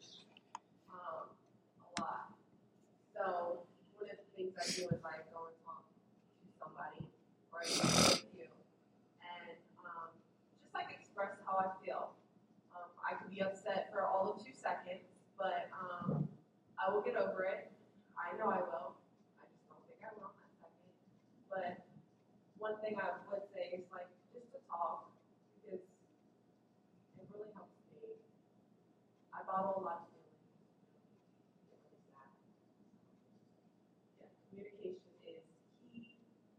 D: a lot. So one of the things I do is I go and talk to somebody, or I talk with you, and just, like, express how I feel. I could be upset for all of 2 seconds, but I will get over it. I know I will. I just don't think I will in that second. But one thing I would say is, like, just to talk, because it really helps me. I bottle a lot of feelings. Get really sad. Yeah, communication is key.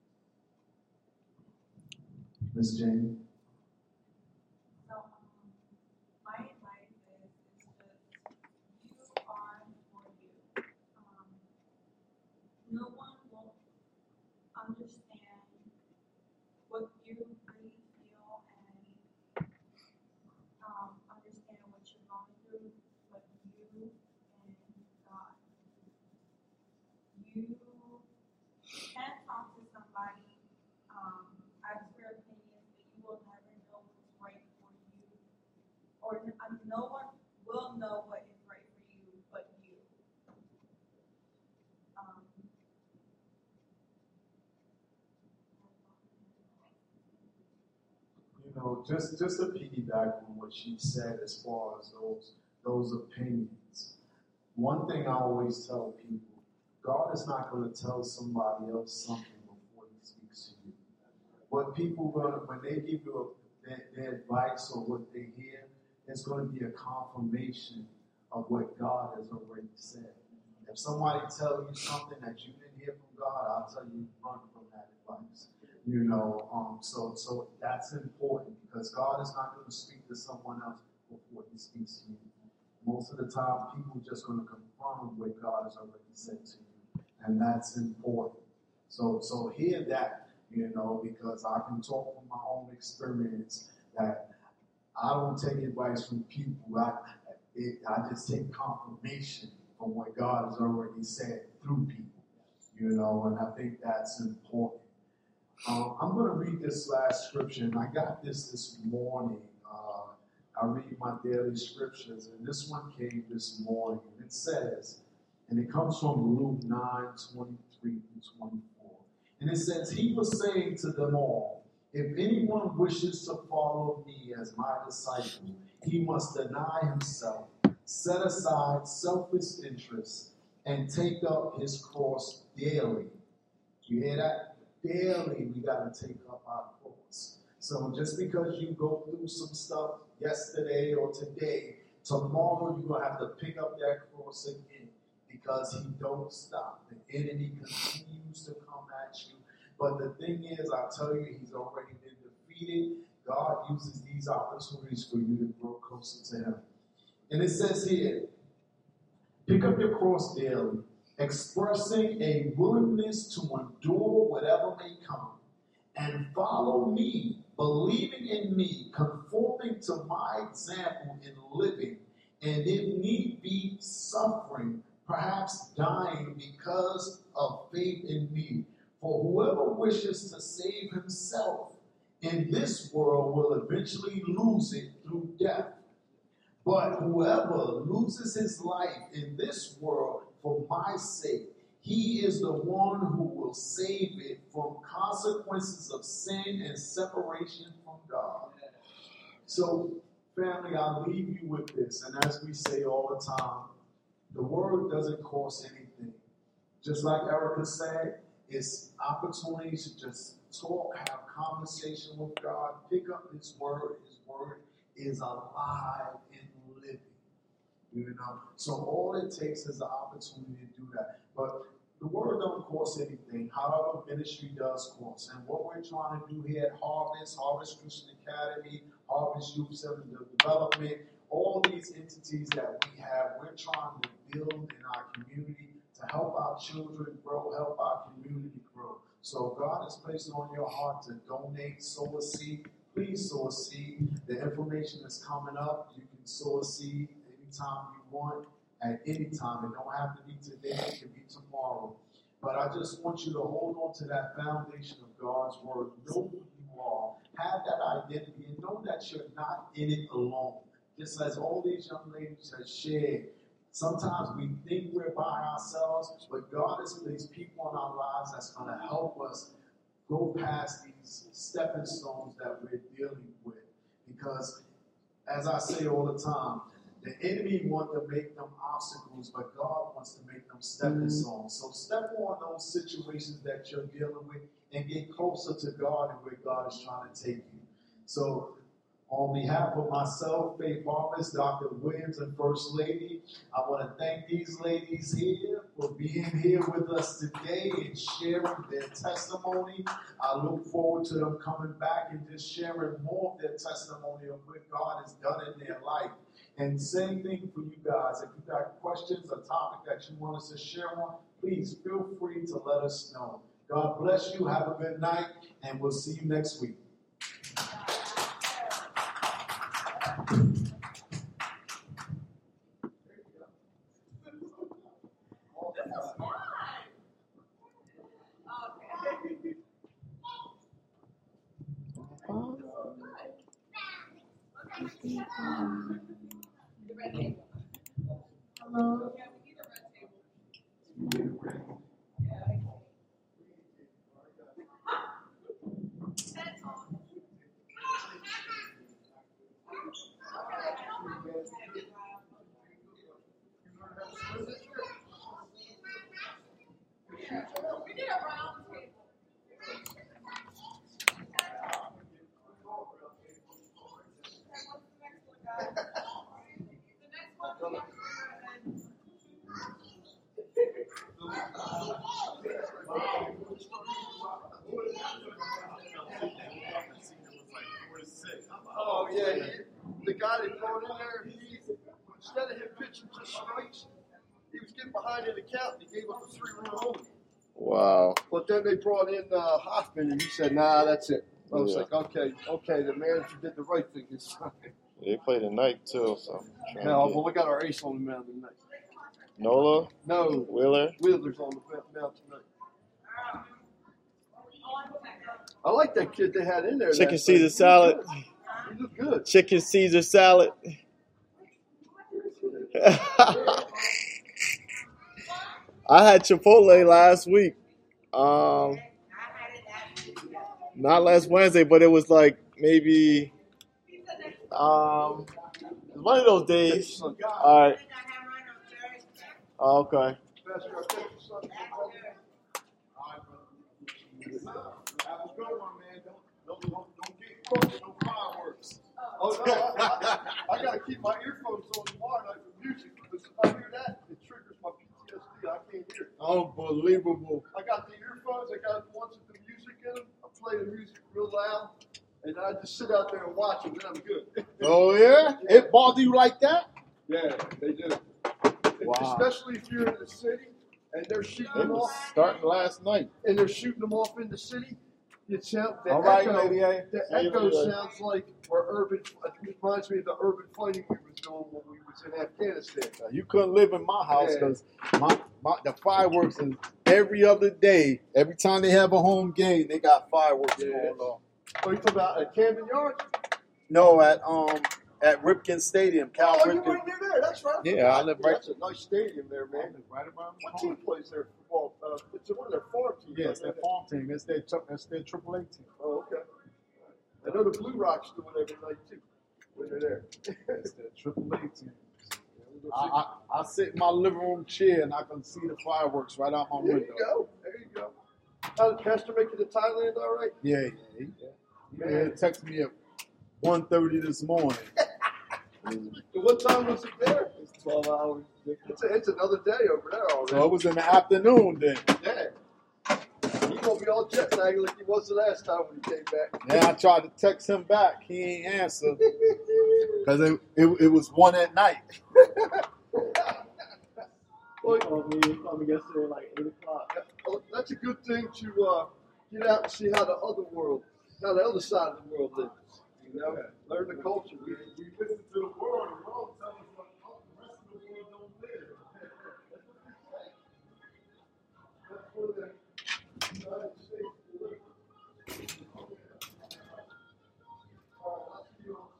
B: Miss Jane?
E: So, my advice is just you are for you. No one will understand what you really feel and understand what you're going through, but you and God. You can talk to somebody, ask their opinions, but you will never know what's right for you. Or no one will know what is right for you but you. Um,
B: just to piggyback on what she said as far as those opinions. One thing I always tell people, God is not going to tell somebody else something before he speaks to you. What people when they give you their advice or what they hear, it's going to be a confirmation of what God has already said. If somebody tells you something that you didn't hear from God, I'll tell you run from that advice. So that's important because God is not going to speak to someone else before he speaks to you. Most of the time, people are just going to confirm what God has already said to you, and that's important. So hear that, because I can talk from my own experience that I don't take advice from people. I just take confirmation from what God has already said through people, and I think that's important. I'm going to read this last scripture, and I got this morning. I read my daily scriptures, and this one came this morning. It says, and it comes from Luke 9:23-24. And it says, he was saying to them all, if anyone wishes to follow me as my disciple, he must deny himself, set aside selfish interests, and take up his cross daily. You hear that? Daily, we got to take up our cross. So just because you go through some stuff yesterday or today, tomorrow you're going to have to pick up that cross again because he don't stop. The enemy continues to come at you. But the thing is, I tell you, he's already been defeated. God uses these opportunities for you to grow closer to him. And it says here, pick up your cross daily, expressing a willingness to endure whatever may come, and follow me, believing in me, conforming to my example in living, and if need be, suffering, perhaps dying because of faith in me. For whoever wishes to save himself in this world will eventually lose it through death. But whoever loses his life in this world for my sake, he is the one who will save it from consequences of sin and separation from God. So, family, I'll leave you with this. And as we say all the time, the word doesn't cost anything. Just like Erica said, it's opportunities to just talk, have conversation with God, pick up his word. His word is alive and living. So all it takes is the opportunity to do that. But the word don't cost anything. However, ministry does cost. And what we're trying to do here at Harvest Christian Academy, Harvest Youth Center Development, all these entities that we have, we're trying to build in our community to help our children grow, help our community grow. So God has placed it on your heart to donate, sow a seed. Please sow a seed. The information is coming up. You can sow a seed anytime you want, at any time. It don't have to be today. It can be tomorrow. But I just want you to hold on to that foundation of God's word. Know who you are. Have that identity and know that you're not in it alone. Just as all these young ladies have shared, sometimes we think we're by ourselves, but God has placed people in our lives that's going to help us go past these stepping stones that we're dealing with. Because, as I say all the time, the enemy wants to make them obstacles, but God wants to make them stepping stones. So step on those situations that you're dealing with and get closer to God and where God is trying to take you. So, on behalf of myself, Faith Harvest, Dr. Williams, and First Lady, I want to thank these ladies here for being here with us today and sharing their testimony. I look forward to them coming back and just sharing more of their testimony of what God has done in their life. And same thing for you guys. If you got questions or topic that you want us to share on, please feel free to let us know. God bless you. Have a good night, and we'll see you next week.
C: Hello.
D: We need a round table.
E: What's the next one, guys? The next one, we have
F: Oh, yeah, the guy they brought in there, instead of him pitching just strikes, he was getting behind in the count and he gave up a 3-run home.
C: Wow.
F: But then they brought in Hoffman and he said, nah, that's it. I was
C: Yeah.
F: like, okay, the manager did the right thing this time.
C: They play tonight too, so I'm trying
F: No,
C: to
F: well, we got our ace on the mound tonight.
C: get Nola,
F: No,
C: Wheeler.
F: Wheeler's on the mound tonight. I like that kid they had in there.
C: Chicken
F: last night.
C: Caesar salad.
F: He looked good.
C: Chicken Caesar salad. I had Chipotle last week. Not last Wednesday, but it was like maybe one of those days. All right. Okay.
F: Pastor, I think it's something.
B: That was a good one, man. Don't get caught with no fireworks.
F: Oh, no, I got to keep my earphones on tomorrow night for music because if I hear that, it triggers my PTSD. I can't hear it.
B: Unbelievable.
F: I got the earphones, I got the ones with the music in them. I play the music real loud, and I just sit out there and watch them, and I'm good.
B: Oh, yeah? It bothered you like that?
F: Yeah, they do.
B: Wow.
F: Especially if you're in the city and they're shooting
B: It
F: them
B: was
F: off,
B: starting last night.
F: and they're shooting them off in the city. It sounds the
B: All right,
F: echo.
B: lady A.
F: The
B: See you
F: echo
B: later.
F: sounds like our urban. It reminds me of the urban fighting we was doing when we was in Afghanistan.
B: You couldn't live in my house
F: Yeah.
B: because the fireworks is every other day. Every time they have a home game, they got fireworks
F: Yeah.
B: going on.
F: Oh, you talking about at Camden Yards?
B: No, at Ripken Stadium, Cal
F: Oh, you're
B: Ripken.
F: right near there. That's right.
B: Yeah, I live right-
F: That's a nice stadium there, man.
B: Right around the
F: What
B: corner.
F: team plays there? Well, it's one of their farm teams.
B: Yeah, it's their farm team. It's their AAA team.
F: Oh, okay. I know the Blue Rocks do it every night too when they're there.
B: It's their AAA team. I sit in my living room chair and I can see the fireworks right out my
F: There
B: window.
F: you go. There you go. How did Pastor make it to Thailand? All right.
B: Yeah. He texted me at 1:30 this morning.
F: What time was it there? It's 12 hours. It's another day over there already.
B: So it was in the afternoon then.
F: Yeah. He gonna be all jet lagged like he was the last time when he came back.
B: And I tried to text him back. He ain't answer because it was 1 at night.
F: Well,
G: called me yesterday like 8 o'clock.
F: that's a good thing to get out and see how the other side of the world lives. You know, learn the culture.
B: We listen to the world. The world tells us what the rest of the world don't live. That's what the United States live. All right, I'll see you on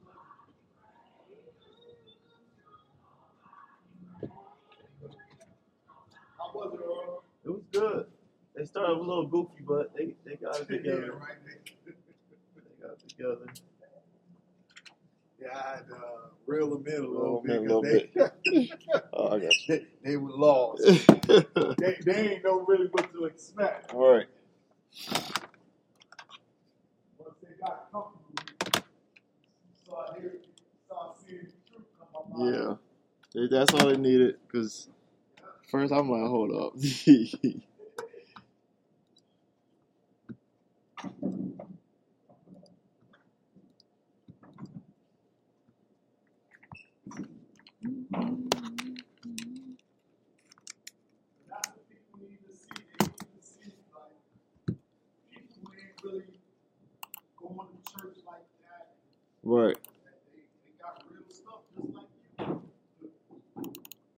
B: Sunday. How was it, Earl?
G: It was good. They started a little goofy, but they got it
B: Yeah,
G: together.
B: right.
G: They got it together.
B: Yeah, I had to reel them in a little
C: Reel 'em in a
B: bit.
C: little
B: 'Cause
C: Oh, I got
B: they were lost.
C: you.
B: they ain't know really what to expect.
C: Right.
B: Once they got comfortable, start seeing the truth come up.
C: Yeah. That's all they needed. Because first I'm like, hold up.
B: That's what people need to see. They need to see like people who ain't really going to church like that.
C: Right.